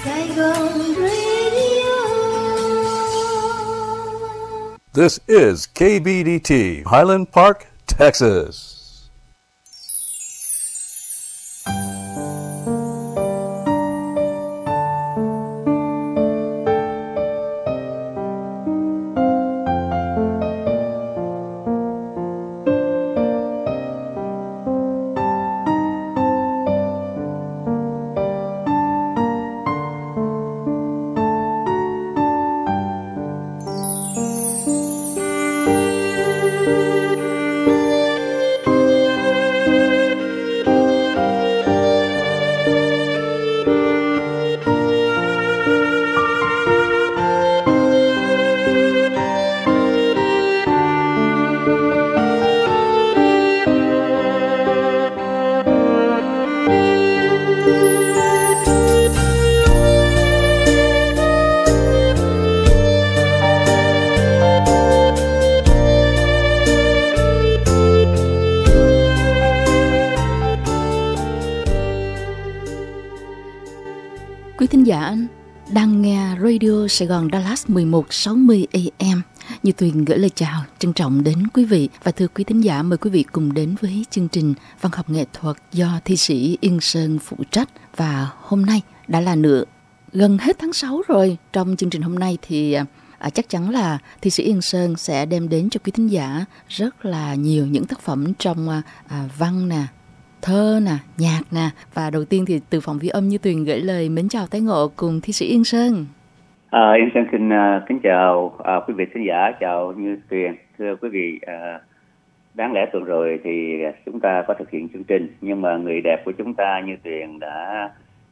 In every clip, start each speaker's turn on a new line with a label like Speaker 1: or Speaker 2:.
Speaker 1: Saigon Radio.
Speaker 2: This is KBDT, Highland Park, Texas.
Speaker 3: Quý thính giả đang nghe Radio Sài Gòn Dallas 1160 AM. Như Tuyền gửi lời chào trân trọng đến quý vị. Và thưa quý thính giả, mời quý vị cùng đến với chương trình văn học nghệ thuật do thi sĩ Yên Sơn phụ trách. Và hôm nay đã là gần hết tháng 6 rồi. Trong chương trình hôm nay thì chắc chắn là thi sĩ Yên Sơn sẽ đem đến cho quý thính giả rất là nhiều những tác phẩm trong văn nè, thơ nè, nhạc nè. Và đầu tiên thì từ phòng ghi âm Như Tuyền gửi lời mến chào tái ngộ cùng thi sĩ Yên Sơn.
Speaker 4: Yên Sơn kính chào quý vị khán giả, chào Như Tuyền. Thưa quý vị, đáng lẽ tuần rồi thì chúng ta có thực hiện chương trình, nhưng mà người đẹp của chúng ta Như Tuyền đã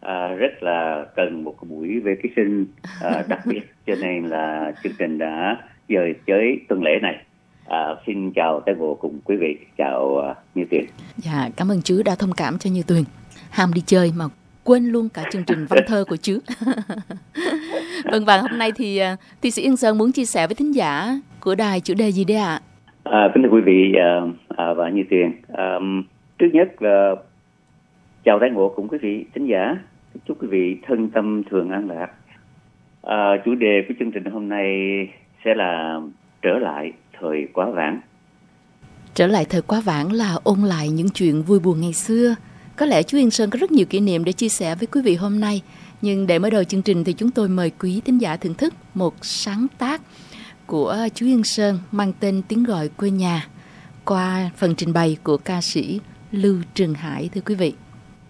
Speaker 4: rất là cần một buổi về ký sinh đặc biệt, cho nên là chương trình đã dời tới tuần lễ này. Xin chào tái ngộ cùng quý vị, chào Như Tuyền.
Speaker 3: Dạ, cảm ơn chứ đã thông cảm cho Như Tuyền ham đi chơi mà quên luôn cả chương trình văn thơ của chứ. Vâng, và hôm nay thì thi sĩ Yên Sơn muốn chia sẻ với thính giả của đài chủ đề gì đấy ạ?
Speaker 4: Kính thưa quý vị và Như Tuyền, trước nhất là chào tái ngộ cùng quý vị thính giả, chúc quý vị thân tâm thường an lạc. Chủ đề của chương trình hôm nay sẽ là trở lại thời quá vãng.
Speaker 3: Trở lại thời quá vãng là ôn lại những chuyện vui buồn ngày xưa. Có lẽ chú Yên Sơn có rất nhiều kỷ niệm để chia sẻ với quý vị hôm nay. Nhưng để mở đầu chương trình thì chúng tôi mời quý thính giả thưởng thức một sáng tác của chú Yên Sơn mang tên Tiếng Gọi Quê Nhà qua phần trình bày của ca sĩ Lưu Trường Hải, thưa quý vị.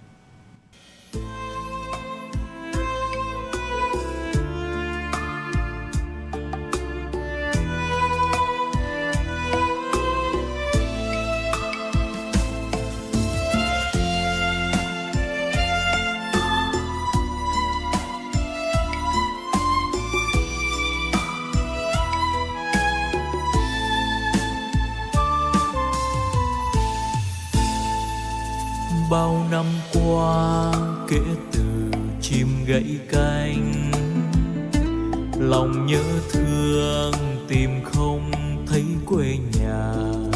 Speaker 5: Bao năm qua kể từ chim gãy cánh, lòng nhớ thương tìm không thấy quê nhà.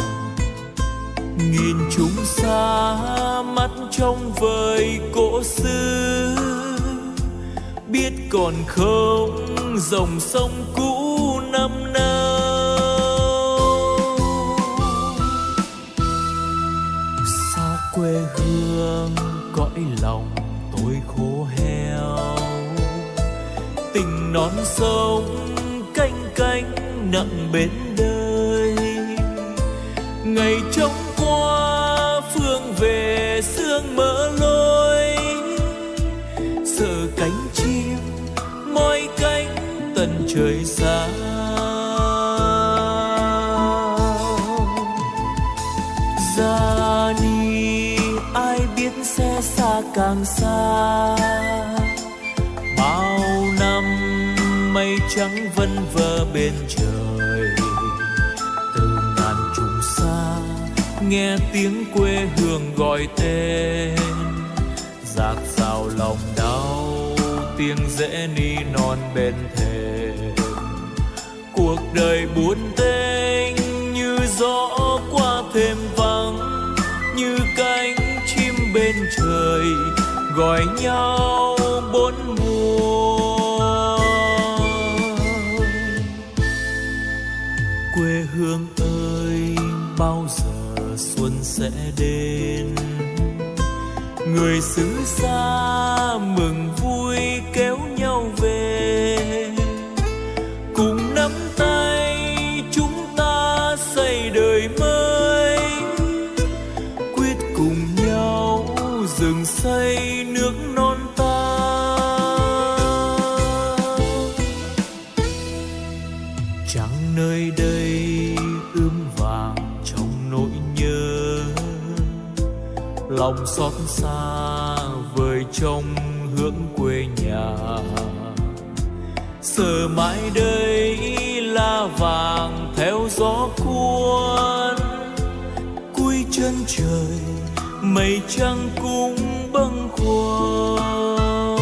Speaker 5: Nghìn chúng xa mắt trông vời cỗ xứ, biết còn không dòng sông cũ năm nào. Sao quê hương cõi lòng tôi khô héo, tình non sông canh cánh nặng bên đời. Ngày trông qua phương về sương mỡ lối, sợ cánh chim mỏi cánh tận trời xa. Ra đi ai biết xe xa càng xa, bao năm mây trắng vân vơ bên trời. Từ ngàn trùng xa nghe tiếng quê hương gọi tên, dạt dào lòng đau tiếng rẽ ni non bên thềm. Cuộc đời buồn tênh như gió qua thềm vắng, như cánh chim bên trời gọi nhau bốn mùa. lòng xót xa vời trong hướng quê nhà. Giờ mãi đây lá vàng theo gió cuốn, cuối chân trời mây trắng cũng bâng khuâng.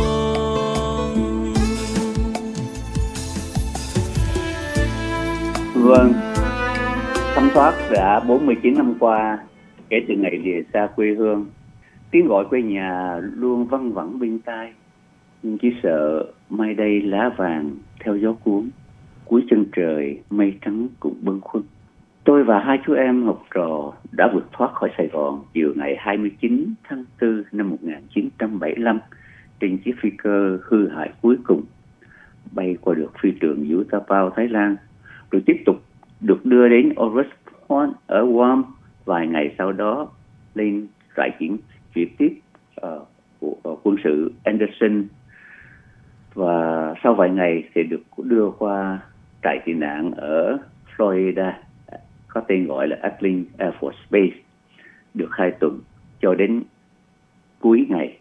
Speaker 4: Vâng, Thanh Thoát đã 49 năm qua kể từ ngày lìa xa quê hương. Tiếng gọi quê nhà luôn văng vẳng bên tai, nhưng chỉ sợ mai đây lá vàng theo gió cuốn, cuối chân trời mây trắng cũng bâng khuâng. Tôi và hai chú em học trò đã vượt thoát khỏi Sài Gòn chiều ngày 29 tháng 4 năm 1975 trên chiếc phi cơ hư hại cuối cùng, bay qua được phi trường Utapao, Thái Lan, rồi tiếp tục được đưa đến Orange Point ở Guam. Vài ngày sau đó lên trại chuyển tiếp của quân sự Anderson, và sau vài ngày thì được đưa qua trại tị nạn ở Florida có tên gọi là Atlin Air Force Base được 2 tuần cho đến cuối ngày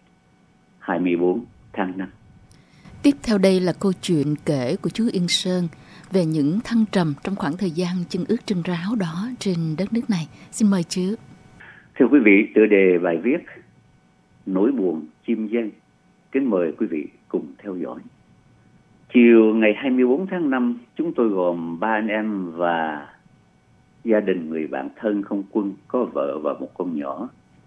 Speaker 4: 24 tháng 5.
Speaker 3: Tiếp theo đây là câu chuyện kể của chú Yên Sơn về những thăng trầm trong khoảng thời gian chân ướt chân ráo đó trên đất nước này. Xin mời chú.
Speaker 4: Thưa quý vị, tựa đề bài viết Nỗi buồn chim dân. Kính mời quý vị cùng theo dõi. Chiều ngày 24 tháng 5, chúng tôi gồm 3 anh em và gia đình người bạn thân không quân có vợ và một con nhỏ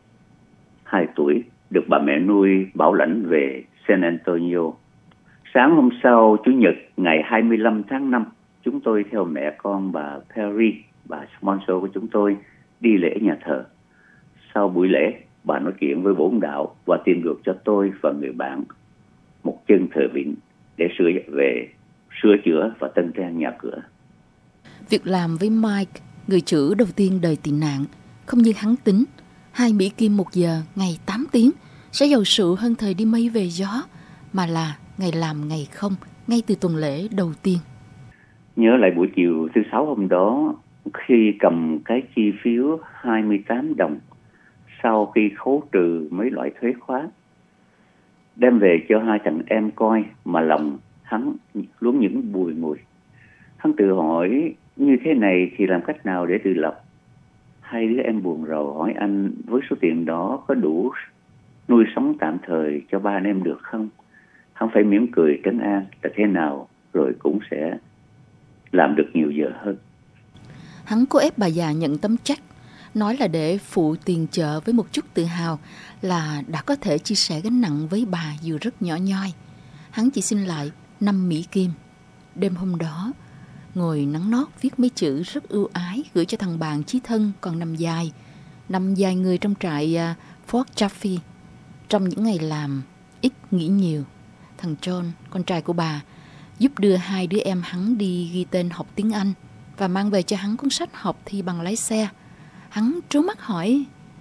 Speaker 4: 2 tuổi được bà mẹ nuôi bảo lãnh về San Antonio. Sáng hôm sau, Chủ nhật ngày 25 tháng 5, chúng tôi theo mẹ con bà Perry, bà sponsor của chúng tôi, đi lễ nhà thờ. Sau buổi lễ, bà nói chuyện với bổn đạo và tìm được cho tôi và người bạn một chân thờ vịnh để sửa chữa và tân trang nhà cửa.
Speaker 3: Việc làm với Mike, người chữ đầu tiên đời tị nạn, không như hắn tính. 2 Mỹ Kim 1 giờ, ngày 8 tiếng, sẽ giàu sự hơn thời đi mây về gió, mà là ngày làm ngày không, ngay từ tuần lễ đầu tiên.
Speaker 4: Nhớ lại buổi chiều thứ Sáu hôm đó, khi cầm cái chi phiếu 28 đồng, sau khi khấu trừ mấy loại thuế khóa, đem về cho 2 thằng em coi, mà lòng hắn luôn những bùi ngùi. Hắn tự hỏi như thế này thì làm cách nào để tự lập. 2 đứa em buồn rầu hỏi anh với số tiền đó có đủ nuôi sống tạm thời cho 3 anh em được không? Hắn phải mỉm cười trấn an là thế nào rồi cũng sẽ làm được nhiều giờ hơn.
Speaker 3: Hắn cố ép bà già nhận tấm check, nói là để phụ tiền chợ với một chút tự hào là đã có thể chia sẻ gánh nặng với bà dù rất nhỏ nhoi. Hắn chỉ xin lại 5 Mỹ Kim. Đêm hôm đó, ngồi nắng nót viết mấy chữ rất ưu ái gửi cho thằng bạn chí thân còn nằm dài người trong trại Fort Chaffee. Trong những ngày làm ít nghĩ nhiều, thằng John, con trai của bà, giúp đưa 2 đứa em hắn đi ghi tên học tiếng Anh và mang về cho hắn cuốn sách học thi bằng lái xe. Hắn trố mắt hỏi: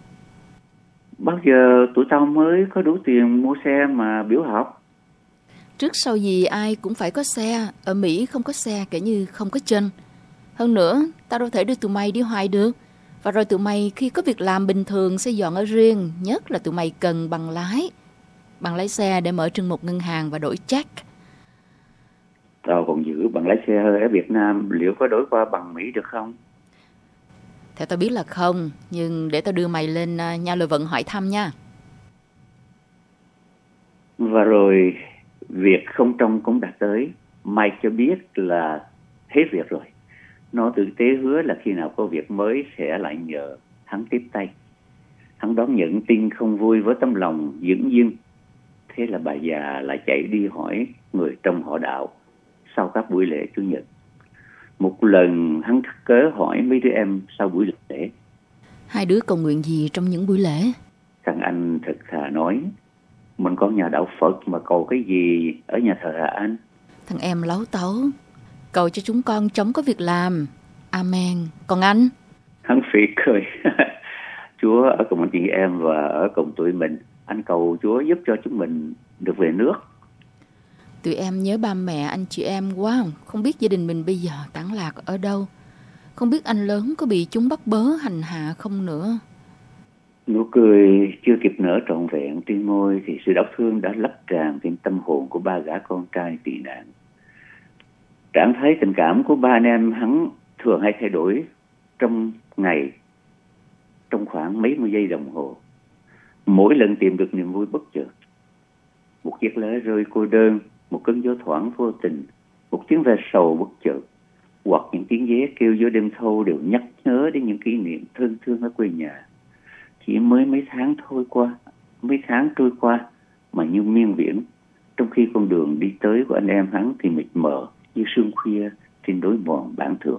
Speaker 4: Bao giờ tụi tao mới có đủ tiền mua xe mà biểu học?
Speaker 3: Trước sau gì ai cũng phải có xe. Ở Mỹ không có xe kể như không có chân. Hơn nữa, tao đâu thể đưa tụi mày đi hoài được. Và rồi tụi mày khi có việc làm bình thường sẽ dọn ở riêng. Nhất là tụi mày cần bằng lái xe để mở trưng một ngân hàng và đổi check.
Speaker 4: Tao còn giữ bằng lái xe ở Việt Nam, liệu có đổi qua bằng Mỹ được không?
Speaker 3: Theo tao biết là không, nhưng để tao đưa mày lên nhà lôi vận hỏi thăm nha.
Speaker 4: Và rồi việc không trông cũng đã tới. Mike cho biết là hết việc rồi. Nó tự tế hứa là khi nào có việc mới sẽ lại nhờ hắn tiếp tay. Hắn đón nhận tin không vui với tấm lòng dửng dưng. Thế là bà già lại chạy đi hỏi người trong họ đạo sau các buổi lễ Chủ nhật. Một lần hắn thắc cớ hỏi mấy đứa em sau buổi lễ:
Speaker 3: 2 đứa cầu nguyện gì trong những buổi lễ?
Speaker 4: Thằng anh thật thà nói: Mình có nhà đạo Phật mà cầu cái gì ở nhà thờ hả anh?
Speaker 3: Thằng em láu táu: Cầu cho chúng con chống có việc làm. Amen. Còn anh?
Speaker 4: Hắn phì cười: Chúa ở cùng anh chị em và ở cùng tụi mình. Anh cầu Chúa giúp cho chúng mình được về nước.
Speaker 3: Tụi em nhớ ba mẹ, anh chị em quá. Không biết gia đình mình bây giờ tản lạc ở đâu. Không biết anh lớn có bị chúng bắt bớ hành hạ không nữa.
Speaker 4: Nụ cười chưa kịp nở trọn vẹn trên môi thì sự đau thương đã lấp tràn trên tâm hồn của ba gã con trai tị nạn. Trạng thái tình cảm của ba anh em hắn thường hay thay đổi trong ngày, trong khoảng mấy mươi giây đồng hồ. Mỗi lần tìm được niềm vui bất chợt, một chiếc lá rơi cô đơn, một cơn gió thoảng vô tình, một tiếng ve sầu bất chợt, hoặc những tiếng vé kêu giữa đêm thâu đều nhắc nhớ đến những kỷ niệm thân thương ở quê nhà. Chỉ mới mấy tháng trôi qua mà như miên viễn, trong khi con đường đi tới của anh em hắn thì mịt mờ như sương khuya trên đối mòn bản thượng.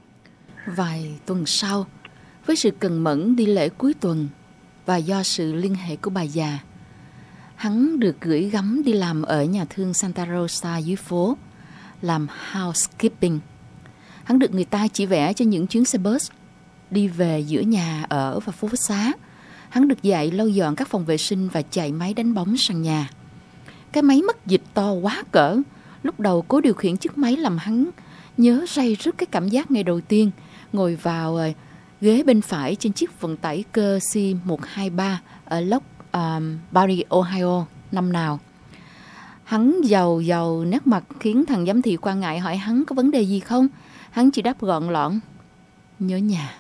Speaker 3: Vài tuần sau, với sự cần mẫn đi lễ cuối tuần và do sự liên hệ của bà già, hắn được gửi gắm đi làm ở nhà thương Santa Rosa dưới phố, làm housekeeping. Hắn được người ta chỉ vẽ cho những chuyến xe bus đi về giữa nhà ở và phố xá. Hắn được dạy lau dọn các phòng vệ sinh và chạy máy đánh bóng sàn nhà. Cái máy mắc dịch to quá cỡ. Lúc đầu cố điều khiển chiếc máy làm hắn nhớ ray rứt cái cảm giác ngày đầu tiên ngồi vào ghế bên phải trên chiếc vận tải cơ C123 ở Lock Barry, Ohio năm nào. Hắn giàu nét mặt khiến thằng giám thị quan ngại hỏi hắn có vấn đề gì không. Hắn chỉ đáp gọn lọn: nhớ nhà.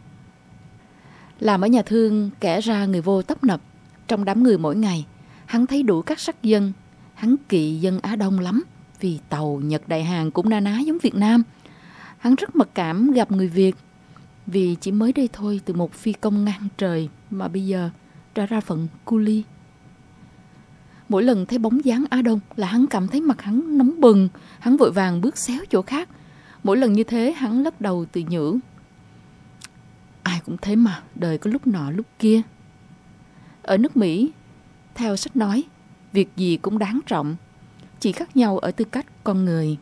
Speaker 3: Làm ở nhà thương kẻ ra người vô tấp nập. Trong đám người mỗi ngày, hắn thấy đủ các sắc dân. Hắn kỵ dân Á Đông lắm, vì Tàu, Nhật, Đại Hàn cũng na ná giống Việt Nam. Hắn rất mặc cảm gặp người Việt, vì chỉ mới đây thôi từ một phi công ngang trời mà bây giờ đã ra phận cu li. Mỗi lần thấy bóng dáng Á Đông là hắn cảm thấy mặt hắn nóng bừng. Hắn vội vàng bước xéo chỗ khác. Mỗi lần như thế hắn lắc đầu tự nhủ: ai cũng thế mà, đời có lúc nọ lúc kia. Ở nước Mỹ, theo sách nói, việc gì cũng đáng trọng, chỉ khác nhau ở tư cách con người.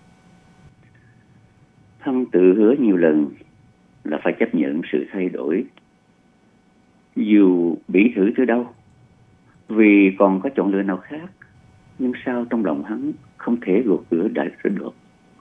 Speaker 4: Hắn tự hứa nhiều lần là phải chấp nhận sự thay đổi, dù bị thử từ đâu, vì còn có chọn lựa nào khác. Nhưng sao trong lòng hắn không thể gột rửa đã được.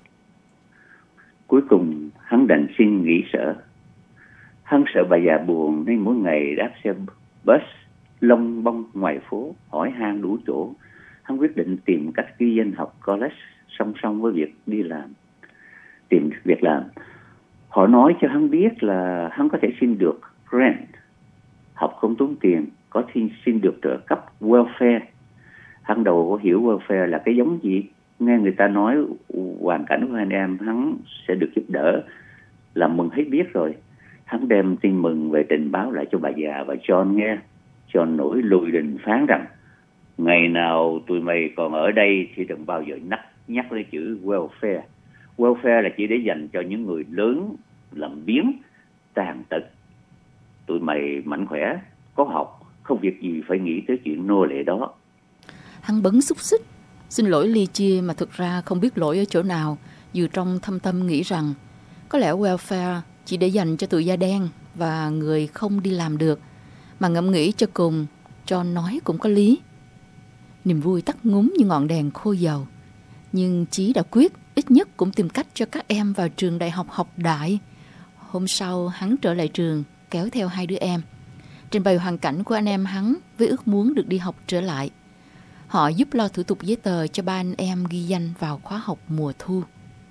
Speaker 4: Cuối cùng hắn đành xin nghỉ sở. Hắn sợ bà già buồn nên mỗi ngày đáp xe bus lông bông ngoài phố hỏi han đủ chỗ. Hắn quyết định tìm cách ghi danh học college song song với việc đi làm, tìm việc làm. Họ nói cho hắn biết là hắn có thể xin được grant, học không tốn tiền, có xin được trợ cấp welfare. Hắn đầu có hiểu welfare là cái giống gì. Nghe người ta nói hoàn cảnh của anh em hắn sẽ được giúp đỡ là mừng hết biết rồi. Hắn đem tin mừng về trình báo lại cho bà già và John nghe. John nổi lùi đình phán rằng ngày nào tụi mày còn ở đây thì đừng bao giờ nhắc tới chữ welfare. Welfare là chỉ để dành cho những người lớn làm biếng, tàn tật. Tụi mày mạnh khỏe, có học, không việc gì phải nghĩ tới chuyện nô lệ đó.
Speaker 3: Hắn bấn xúc xích, xin lỗi ly chia mà thực ra không biết lỗi ở chỗ nào, dù trong thâm tâm nghĩ rằng có lẽ welfare chỉ để dành cho tụi da đen và người không đi làm được. Mà ngẫm nghĩ cho cùng, John nói cũng có lý. Niềm vui tắt ngúm như ngọn đèn khô dầu. Nhưng Chí đã quyết ít nhất cũng tìm cách cho các em vào trường đại học học đại. Hôm sau hắn trở lại trường, kéo theo hai đứa em, trình bày hoàn cảnh của anh em hắn với ước muốn được đi học trở lại. Họ giúp lo thủ tục giấy tờ cho ba anh em ghi danh vào khóa học mùa thu.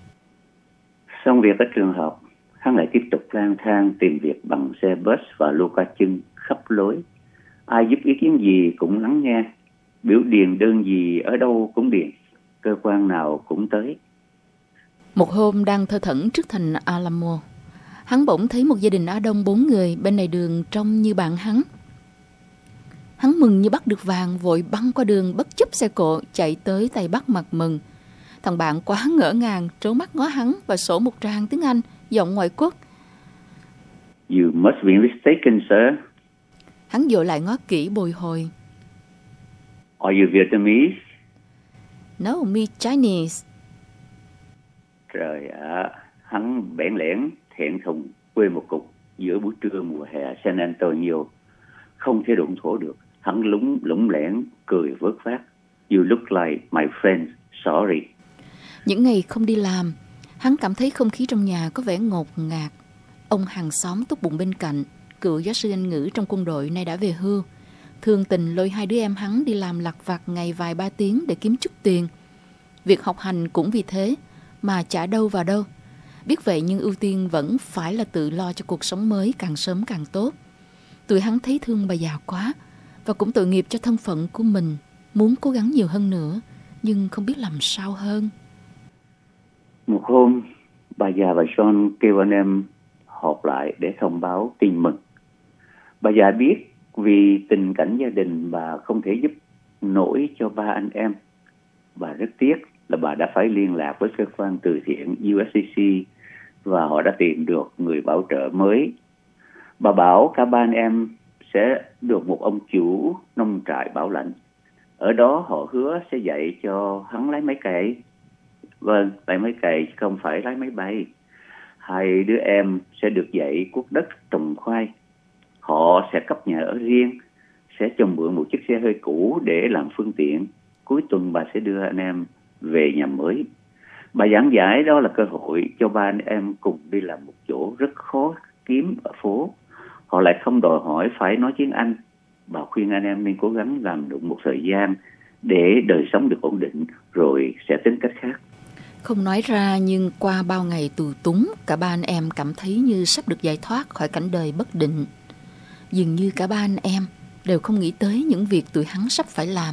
Speaker 4: Xong việc ở trường học, hắn lại tiếp tục lang thang tìm việc bằng xe bus và lô ca chân khắp lối. Ai giúp ý kiến gì cũng lắng nghe, biểu điền đơn gì ở đâu cũng điền, cơ quan nào cũng tới.
Speaker 3: Một hôm đang thơ thẩn trước thành Alamo, hắn bỗng thấy một gia đình Á Đông 4 người bên này đường trông như bạn hắn. Hắn mừng như bắt được vàng, vội băng qua đường bất chấp xe cộ chạy tới tay bắt mặt mừng. Thằng bạn quá ngỡ ngàng trố mắt ngó hắn và sổ một tràng tiếng Anh giọng ngoại quốc.
Speaker 4: You must be mistaken, sir.
Speaker 3: Hắn vội lại ngó kỹ bồi hồi.
Speaker 4: Are you Vietnamese?
Speaker 3: No, me Chinese.
Speaker 4: Trời ạ, hắn bẽn lẽn, thẹn thùng, quê một cục giữa buổi trưa mùa hè San Antonio. Không thể đụng thổ được, hắn lủng lẻn, cười vớt vát. You look like my friend, sorry.
Speaker 3: Những ngày không đi làm, hắn cảm thấy không khí trong nhà có vẻ ngột ngạt. Ông hàng xóm tốt bụng bên cạnh cựu giáo sư Anh ngữ trong quân đội nay đã về hưu. Thương tình lôi 2 đứa em hắn đi làm lặt vặt ngày vài 3 tiếng để kiếm chút tiền. Việc học hành cũng vì thế mà chả đâu vào đâu. Biết vậy nhưng ưu tiên vẫn phải là tự lo cho cuộc sống mới càng sớm càng tốt. Tụi hắn thấy thương bà già quá và cũng tội nghiệp cho thân phận của mình, muốn cố gắng nhiều hơn nữa nhưng không biết làm sao hơn.
Speaker 4: Một hôm, bà già và John kêu anh em họp lại để thông báo tin mừng. Bà già biết vì tình cảnh gia đình bà không thể giúp nổi cho 3 anh em. Bà rất tiếc là bà đã phải liên lạc với cơ quan từ thiện USCC và họ đã tìm được người bảo trợ mới. Bà bảo cả 3 anh em sẽ được một ông chủ nông trại bảo lãnh. Ở đó họ hứa sẽ dạy cho hắn lái máy cày. Vâng, lái máy cày chứ không phải lái máy bay. 2 đứa em sẽ được dạy cuốc đất trồng khoai. Họ sẽ cấp nhà ở riêng, sẽ cho mượn một chiếc xe hơi cũ để làm phương tiện. Cuối tuần bà sẽ đưa anh em về nhà mới. Bà giảng giải đó là cơ hội cho 3 anh em cùng đi làm một chỗ rất khó kiếm ở phố. Họ lại không đòi hỏi phải nói tiếng Anh. Bà khuyên anh em nên cố gắng làm được một thời gian để đời sống được ổn định rồi sẽ tính cách khác.
Speaker 3: Không nói ra nhưng qua bao ngày tù túng, cả 3 anh em cảm thấy như sắp được giải thoát khỏi cảnh đời bất định. Dường như cả 3 anh em đều không nghĩ tới những việc tụi hắn sắp phải làm.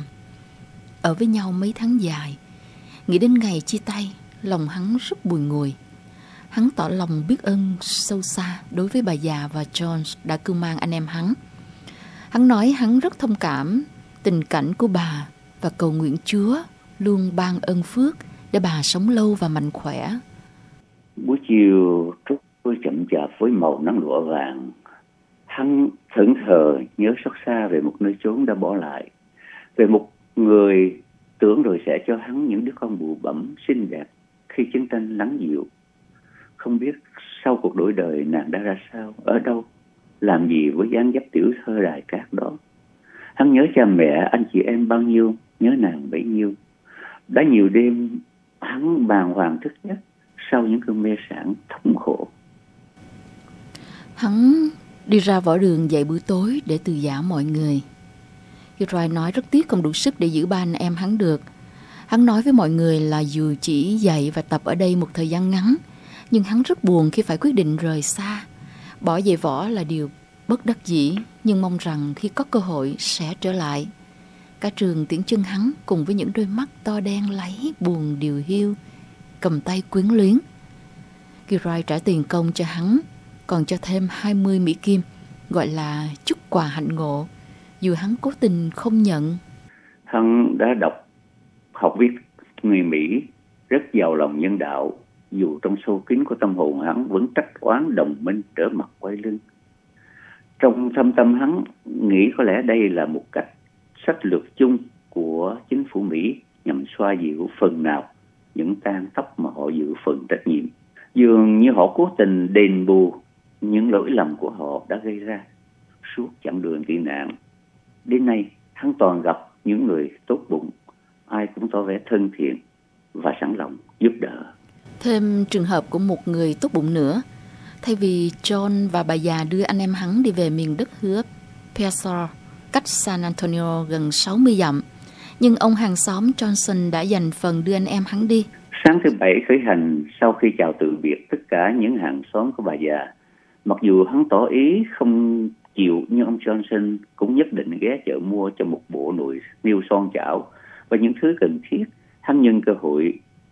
Speaker 3: Ở với nhau mấy tháng dài, nghĩ đến ngày chia tay, lòng hắn rất bùi ngùi. Hắn tỏ lòng biết ơn sâu xa đối với bà già và John đã cưu mang anh em hắn. Hắn nói hắn rất thông cảm tình cảnh của bà và cầu nguyện Chúa luôn ban ơn phước để bà sống lâu và mạnh khỏe.
Speaker 4: Buổi chiều trúc tôi chậm chạp với màu nắng lụa vàng. Hắn thẫn thờ nhớ xót xa về một nơi chốn đã bỏ lại, về một người tưởng rồi sẽ cho hắn những đứa con bụ bẫm xinh đẹp khi chiến tranh lắng dịu. Không biết sau cuộc đổi đời nàng đã ra sao, ở đâu, làm gì với dáng dấp tiểu thơ đài cát đó. Hắn nhớ cha mẹ, anh chị em bao nhiêu, nhớ nàng bấy nhiêu. Đã nhiều đêm hắn bàng hoàng thức giấc sau những cơn mê sảng thống khổ.
Speaker 3: Hắn đi ra võ đường dạy bữa tối để từ giã mọi người. Gilroy nói rất tiếc không đủ sức để giữ 3 anh em hắn được. Hắn nói với mọi người là dù chỉ dạy và tập ở đây một thời gian ngắn, nhưng hắn rất buồn khi phải quyết định rời xa. Bỏ dạy võ là điều bất đắc dĩ, nhưng mong rằng khi có cơ hội sẽ trở lại. Cả trường tiễn chân hắn cùng với những đôi mắt to đen láy buồn điều hiu, cầm tay quyến luyến. Gilroy trả tiền công cho hắn, còn cho thêm 20 Mỹ Kim, gọi là chút quà hạnh ngộ, dù hắn cố tình không nhận.
Speaker 4: Hắn đã học viết người Mỹ rất giàu lòng nhân đạo, dù trong sâu kín của tâm hồn hắn vẫn trách oán đồng minh trở mặt quay lưng. Trong thâm tâm hắn nghĩ có lẽ đây là một cách sách lược chung của chính phủ Mỹ nhằm xoa dịu phần nào những tang tóc mà họ dự phần trách nhiệm. Dường như họ cố tình đền bù những lỗi lầm của họ đã gây ra suốt chặng đường tị nạn. Đến nay, hắn toàn gặp những người tốt bụng, ai cũng tỏ vẻ thân thiện và sẵn lòng giúp đỡ.
Speaker 3: Thêm trường hợp của một người tốt bụng nữa. Thay vì John và bà già đưa anh em hắn đi về miền đất hứa Pesar, cách San Antonio gần 60 dặm, nhưng ông hàng xóm Johnson đã dành phần đưa anh em hắn đi.
Speaker 4: Sáng thứ Bảy khởi hành, sau khi chào từ biệt tất cả những hàng xóm của bà già, mặc dù hắn tỏ ý không chịu, nhưng ông Johnson cũng nhất định ghé chợ mua cho một bộ nồi niêu son chảo và những thứ cần thiết. Hắn nhân cơ hội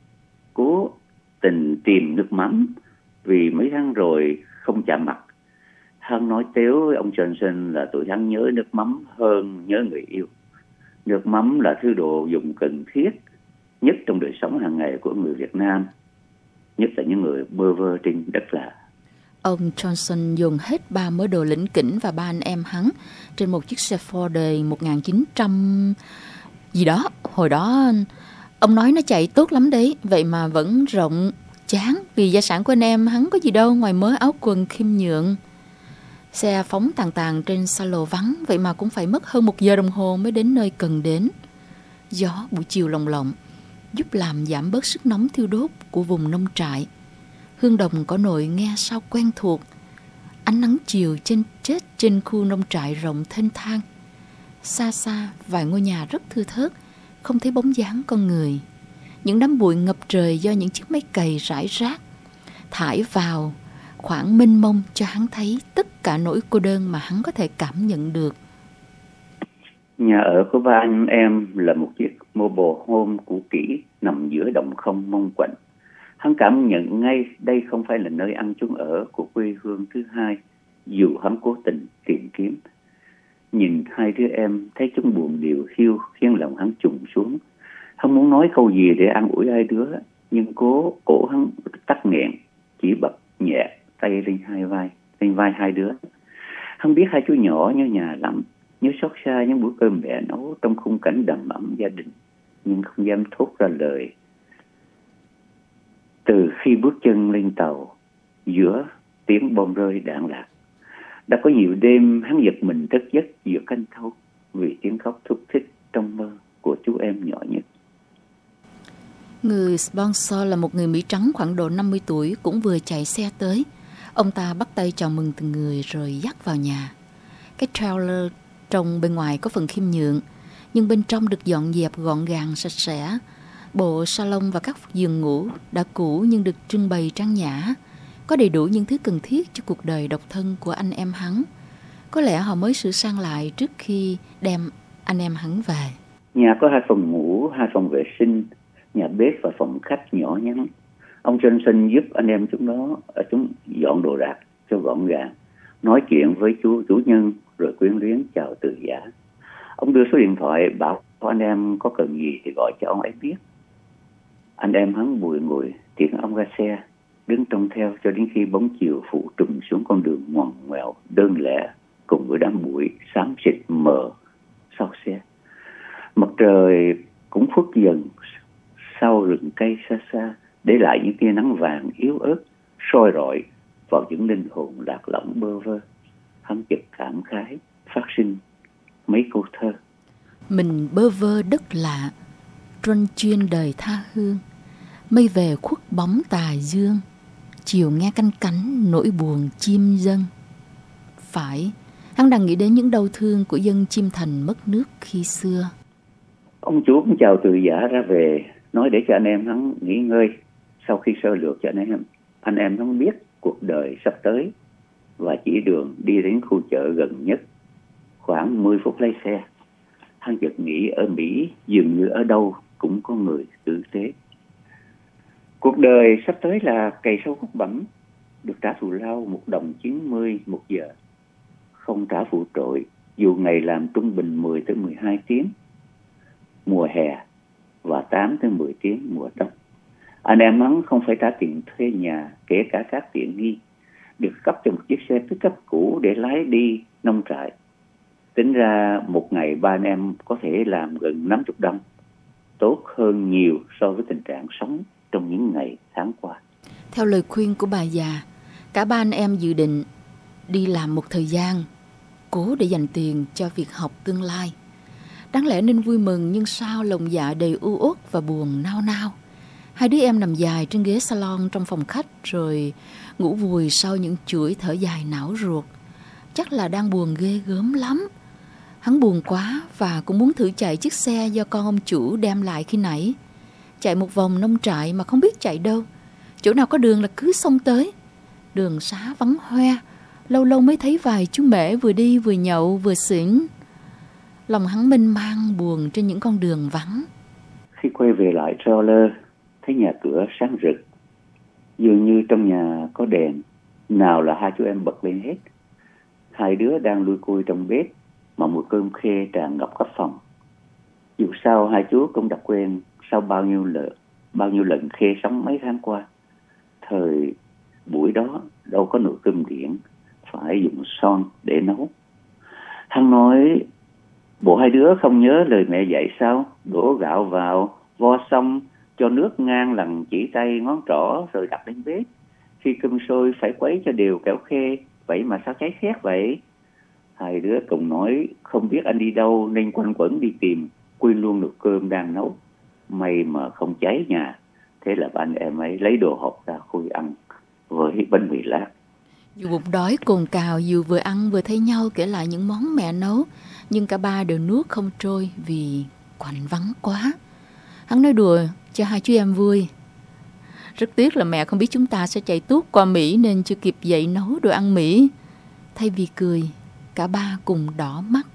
Speaker 4: cố tình tìm nước mắm vì mấy tháng rồi không chạm mặt. Hắn nói tếu với ông Johnson là tụi hắn nhớ nước mắm hơn nhớ người yêu. Nước mắm là thứ đồ dùng cần thiết nhất trong đời sống hàng ngày của người Việt Nam, nhất là những người bơ vơ trên đất lạ.
Speaker 3: Ông Johnson dùng hết 3 mớ đồ lỉnh kỉnh và 3 anh em hắn trên một chiếc xe Ford đời 1900 gì đó. Hồi đó ông nói nó chạy tốt lắm đấy, vậy mà vẫn rộng chán vì gia sản của anh em hắn có gì đâu ngoài mớ áo quần khiêm nhượng. Xe phóng tàn tàn trên xa lộ vắng, vậy mà cũng phải mất hơn 1 giờ đồng hồ mới đến nơi cần đến. Gió buổi chiều lồng lộng giúp làm giảm bớt sức nóng thiêu đốt của vùng nông trại. Hương đồng cỏ nội nghe sao quen thuộc. Ánh nắng chiều chết trên khu nông trại rộng thênh thang. Xa xa vài ngôi nhà rất thưa thớt, không thấy bóng dáng con người. Những đám bụi ngập trời do những chiếc máy cày rải rác thải vào khoảng mênh mông cho hắn thấy tất cả nỗi cô đơn mà hắn có thể cảm nhận được.
Speaker 4: Nhà ở của ba anh em là một chiếc mobile home cũ kỹ nằm giữa đồng không mông quạnh. Hắn cảm nhận ngay đây không phải là nơi ăn chốn ở của quê hương thứ hai, dù hắn cố tình tìm kiếm. Nhìn hai đứa em thấy chúng buồn điều hiu khiến lòng hắn trùng xuống. Hắn muốn nói câu gì để an ủi hai đứa, nhưng cổ hắn tắc nghẹn, chỉ bập nhẹ tay lên vai hai đứa. Hắn biết hai chú nhỏ nhớ nhà lắm, nhớ xót xa những bữa cơm mẹ nấu trong khung cảnh đầm ấm gia đình, nhưng không dám thốt ra lời. Từ khi bước chân lên tàu, giữa tiếng bom rơi đạn lạc, đã có nhiều đêm hắn giật mình thức giấc giữa canh thâu vì tiếng khóc thúc thích trong mơ của chú em nhỏ nhất.
Speaker 3: Người sponsor là một người Mỹ trắng khoảng độ 50 tuổi cũng vừa chạy xe tới. Ông ta bắt tay chào mừng từng người rồi dắt vào nhà. Cái trailer trông bên ngoài có phần khiêm nhượng, nhưng bên trong được dọn dẹp gọn gàng sạch sẽ. Bộ salon và các giường ngủ đã cũ nhưng được trưng bày trang nhã, có đầy đủ những thứ cần thiết cho cuộc đời độc thân của anh em hắn. Có lẽ họ mới sửa sang lại trước khi đem anh em hắn về.
Speaker 4: Nhà có 2 phòng ngủ, 2 phòng vệ sinh, nhà bếp và phòng khách nhỏ nhắn. Ông Johnson giúp anh em chúng dọn đồ đạc cho gọn gàng, nói chuyện với chủ nhân rồi quyến luyến chào từ giả. Ông đưa số điện thoại bảo anh em có cần gì thì gọi cho ông ấy biết. Anh em hắn bùi ngùi tiễn ông ra xe, đứng trông theo cho đến khi bóng chiều phủ trùm xuống con đường ngoằn ngoèo đơn lẻ cùng với đám bụi xám xịt mờ sau xe. Mặt trời cũng khuất dần sau rừng cây xa xa, để lại những tia nắng vàng yếu ớt soi rọi vào những linh hồn lạc lõng bơ vơ. Hắn chợt cảm khái phát sinh mấy câu thơ.
Speaker 3: Mình bơ vơ đất lạ, truân chuyên đời tha hương, mây về khuất bóng tà dương, chiều nghe canh cánh nỗi buồn chim dân. Phải, hắn đang nghĩ đến những đau thương của dân Chiêm Thành mất nước khi xưa.
Speaker 4: Ông chủ cũng chào từ giả ra về, nói để cho anh em hắn nghỉ ngơi. Sau khi sơ lược cho anh em hắn biết cuộc đời sắp tới và chỉ đường đi đến khu chợ gần nhất, khoảng 10 phút lái xe. Hắn chợt nghĩ ở Mỹ dường như ở đâu cũng có người tử tế. Cuộc đời sắp tới là cày sâu hút bẩm, được trả thù lao $1.90 một giờ, không trả phụ trội dù ngày làm trung bình 10 tới 12 tiếng mùa hè và 8 tới 10 tiếng mùa đông. Anh em hắn không phải trả tiền thuê nhà, kể cả các tiện nghi, được cấp cho một chiếc xe pickup cũ để lái đi nông trại. Tính ra một ngày ba anh em có thể làm gần 50 đồng, tốt hơn nhiều so với tình trạng sống trong những ngày tháng qua.
Speaker 3: Theo lời khuyên của bà già, cả ba anh em dự định đi làm một thời gian, cố để dành tiền cho việc học tương lai. Đáng lẽ nên vui mừng, nhưng sao lòng dạ đầy u uất và buồn nao nao. Hai đứa em nằm dài trên ghế salon trong phòng khách rồi ngủ vùi sau những chuỗi thở dài não ruột. Chắc là đang buồn ghê gớm lắm. Hắn buồn quá và cũng muốn thử chạy chiếc xe do con ông chủ đem lại khi nãy. Chạy một vòng nông trại mà không biết chạy đâu. Chỗ nào có đường là cứ xông tới. Đường xá vắng hoe, lâu lâu mới thấy vài chú mễ vừa đi vừa nhậu vừa xỉn. Lòng hắn mênh mang buồn trên những con đường vắng.
Speaker 4: Khi quay về lại trailer, thấy nhà cửa sáng rực, dường như trong nhà có đèn. Nào là hai chú em bật lên hết. Hai đứa đang lui cui trong bếp mà mùi cơm khê tràn ngập khắp phòng. Dù sao hai chú cũng đã quen sau bao nhiêu lần khê sống mấy tháng qua. Thời buổi đó đâu có nồi cơm điện, phải dùng son để nấu. Hắn nói, bộ hai đứa không nhớ lời mẹ dạy sao? Đổ gạo vào, vo xong, cho nước ngang lần chỉ tay ngón trỏ rồi đặt lên bếp. Khi cơm sôi phải quấy cho đều kẻo khê, vậy mà sao cháy khét vậy? Hai đứa cùng nói không biết anh đi đâu nên quanh quẩn đi tìm, quên luôn nồi cơm đang nấu. May mà không cháy nhà. Thế là ba anh em ấy lấy đồ hộp ra khui ăn với bánh mì lát.
Speaker 3: Dù bụng đói cồn cào, dù vừa ăn vừa thấy nhau kể lại những món mẹ nấu, nhưng cả ba đều nuốt không trôi vì quạnh vắng quá. Hắn nói đùa cho hai chú em vui. Rất tiếc là mẹ không biết chúng ta sẽ chạy tuốt qua Mỹ nên chưa kịp dậy nấu đồ ăn Mỹ. Thay vì cười, cả ba cùng đỏ mắt.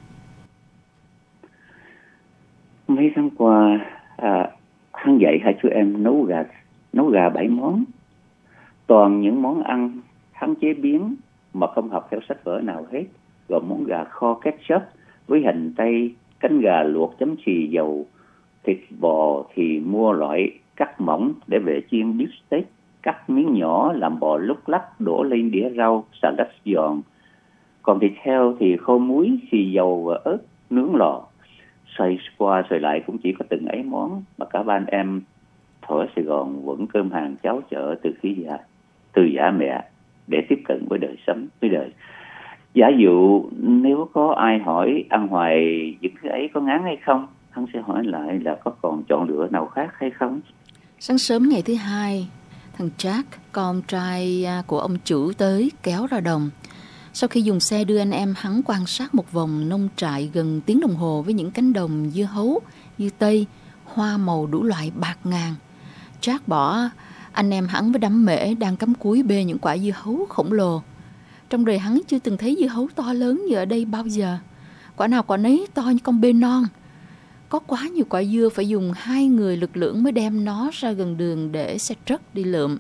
Speaker 4: Mấy tháng qua, hắn dạy hai chú em nấu gà 7 món. Toàn những món ăn hắn chế biến mà không học theo sách vở nào hết. Gồm món gà kho ketchup với hành tây, cánh gà luộc chấm xì dầu, thịt bò thì mua loại cắt mỏng để về chiên beef steak, cắt miếng nhỏ làm bò lúc lắc đổ lên đĩa rau, xà lách giòn. Còn thịt heo thì khô muối, xì dầu và ớt nướng lò. Xoay qua xoay lại cũng chỉ có từng ấy món mà cả ba anh em thổi Sài Gòn vẫn cơm hàng cháo chợ từ giả mẹ để tiếp cận với đời sống, với đời. Giả dụ nếu có ai hỏi ăn hoài những cái ấy có ngán hay không, hắn sẽ hỏi lại là có còn chọn lựa nào khác hay không.
Speaker 3: Sáng sớm ngày thứ hai, thằng Jack, con trai của ông chủ tới kéo ra đồng. Sau khi dùng xe đưa anh em hắn quan sát một vòng nông trại gần tiếng đồng hồ với những cánh đồng dưa hấu, dưa tây, hoa màu đủ loại bạt ngàn, Jack bỏ anh em hắn với đám mễ đang cắm cúi bê những quả dưa hấu khổng lồ. Trong đời hắn chưa từng thấy dưa hấu to lớn như ở đây bao giờ. Quả nào quả nấy to như con bê non. Có quá nhiều quả dưa phải dùng 2 người lực lưỡng mới đem nó ra gần đường để xe truck đi lượm.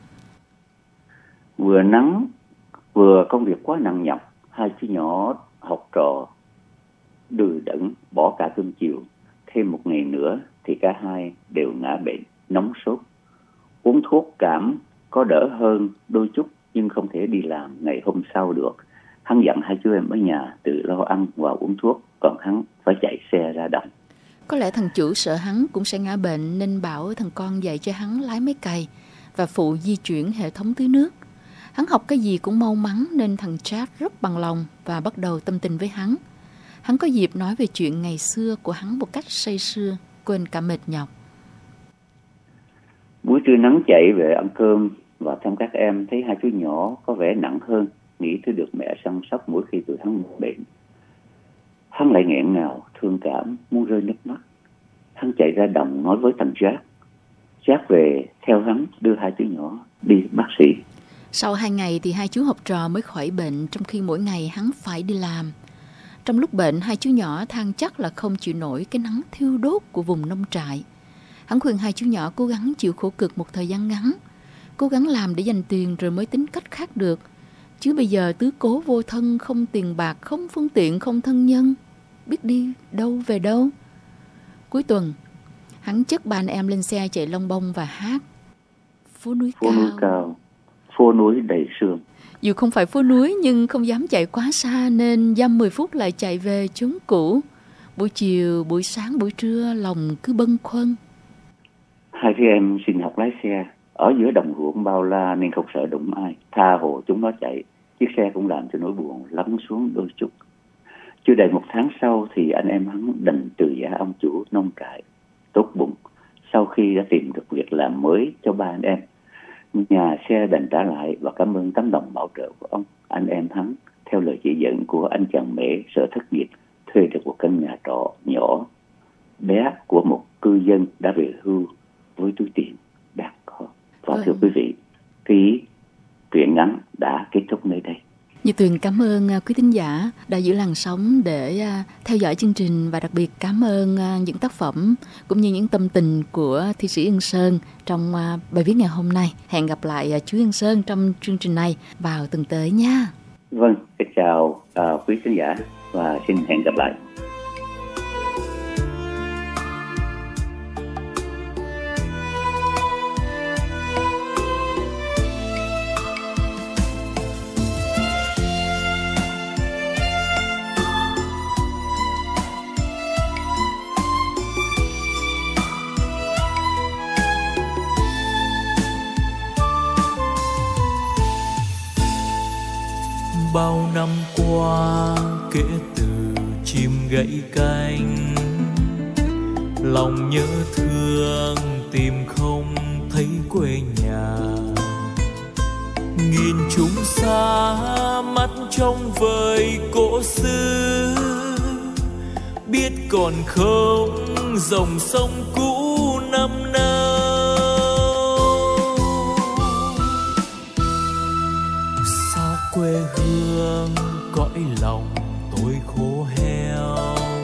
Speaker 4: Vừa nắng, vừa công việc quá nặng nhọc, hai chú nhỏ học trò đừ đẫn bỏ cả cơm chiều. Thêm một ngày nữa thì cả hai đều ngã bệnh, nóng sốt. Uống thuốc cảm có đỡ hơn đôi chút nhưng không thể đi làm ngày hôm sau được. Hắn dặn hai chú em ở nhà tự lo ăn và uống thuốc, còn hắn phải chạy xe ra đồng.
Speaker 3: Có lẽ thằng chủ sợ hắn cũng sẽ ngã bệnh nên bảo thằng con dạy cho hắn lái máy cày và phụ di chuyển hệ thống tưới nước. Hắn học cái gì cũng mau mắn nên thằng Jack rất bằng lòng và bắt đầu tâm tình với hắn. Hắn có dịp nói về chuyện ngày xưa của hắn một cách say sưa, quên cả mệt nhọc.
Speaker 4: Buổi trưa nắng chạy về ăn cơm và thăm các em, thấy hai chú nhỏ có vẻ nặng hơn, nghĩ tới được mẹ săn sóc mỗi khi tụi hắn bệnh. Hắn lại nghẹn ngào, thương cảm, muốn rơi nước mắt. Hắn chạy ra đồng nói với thằng Jack. Jack về theo hắn đưa hai chú nhỏ đi bác sĩ.
Speaker 3: Sau 2 ngày thì hai chú học trò mới khỏi bệnh, trong khi mỗi ngày hắn phải đi làm. Trong lúc bệnh, hai chú nhỏ than chắc là không chịu nổi cái nắng thiêu đốt của vùng nông trại. Hắn khuyên hai chú nhỏ cố gắng chịu khổ cực một thời gian ngắn, cố gắng làm để dành tiền rồi mới tính cách khác được. Chứ bây giờ tứ cố vô thân, không tiền bạc, không phương tiện, không thân nhân, biết đi đâu về đâu. Cuối tuần, hắn chất ba anh em lên xe chạy lông bông và hát phố núi cao,
Speaker 4: phố núi đầy sương.
Speaker 3: Dù không phải phố núi nhưng không dám chạy quá xa nên dăm 10 phút lại chạy về chốn cũ. Buổi chiều, buổi sáng, buổi trưa lòng cứ bâng khuâng.
Speaker 4: Hai chị em xin học lái xe. Ở giữa đồng ruộng bao la nên không sợ đụng ai. Tha hồ chúng nó chạy. Chiếc xe cũng làm cho nỗi buồn lắng xuống đôi chút. Chưa đầy 1 tháng sau thì anh em hắn đành từ giả ông chủ nông trại. Tốt bụng, sau khi đã tìm được việc làm mới cho ba anh em, nhà xe đành trả lại và cảm ơn tấm lòng bảo trợ của ông. Anh em hắn theo lời chỉ dẫn của anh chàng mễ sợ thất nghiệp thuê được một căn nhà trọ nhỏ bé của một cư dân đã về hưu với túi tiền đáng có. Và thưa quý vị, cái truyện ngắn đã kết thúc nơi đây.
Speaker 3: Như Tuyền cảm ơn quý thính giả đã giữ làn sóng để theo dõi chương trình, và đặc biệt cảm ơn những tác phẩm cũng như những tâm tình của thi sĩ Yên Sơn trong bài viết ngày hôm nay. Hẹn gặp lại chú Yên Sơn trong chương trình này vào tuần tới nha.
Speaker 4: Vâng, chào quý khán giả và xin hẹn gặp lại.
Speaker 5: Bao năm qua kể từ chim gãy cánh, lòng nhớ thương tìm không thấy quê nhà. Nghìn chúng xa mắt trông vời cỗ xưa, biết còn không dòng sông cũ năm nào. Sao quê hương cõi lòng tôi khô heo,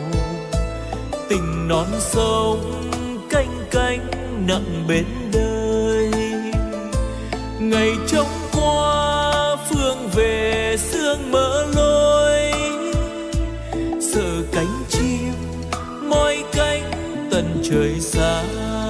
Speaker 5: tình non sông canh cánh nặng bến đời. Ngày trông qua phương về sương mỡ lối, sợ cánh chim mỏi cánh tận trời xa.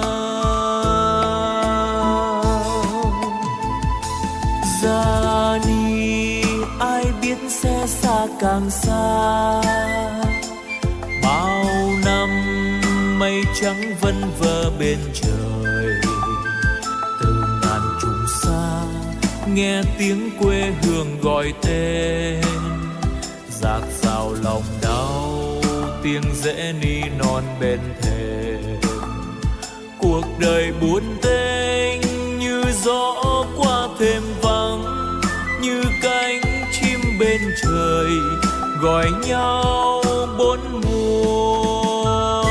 Speaker 5: Ra đi ai biết sẽ xa càng xa, bao năm mây trắng vân vơ bên trời. Từ ngàn trùng xa nghe tiếng quê hương gọi tên, dạt dào lòng đau tiếng rẽ ni non bên thềm. Cuộc đời buồn tênh như gió qua thềm vắng, như cánh chim bên trời gọi nhau bốn mùa.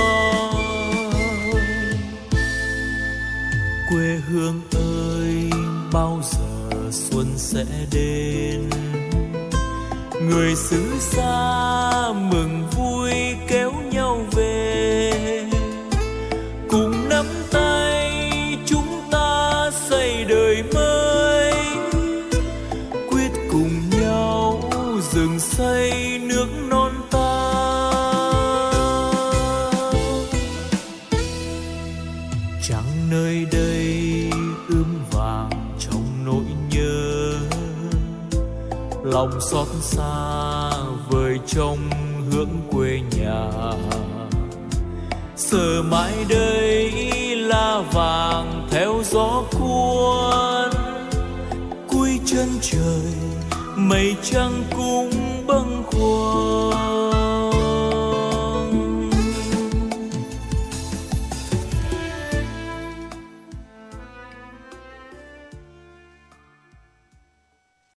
Speaker 5: Quê hương ơi bao giờ xuân sẽ đến, người xứ xa mừng vui kéo nhau về. Cùng nắm tay chúng ta xây đời mới, quyết cùng nhau dựng xây nước non ta. Chẳng nơi đây vàng trong nỗi nhớ, lòng xót xa vời trong hướng quê nhà. Sợ mãi đây là vàng theo gió cuốn, cuối chân trời mây trắng cũng bâng khuâng.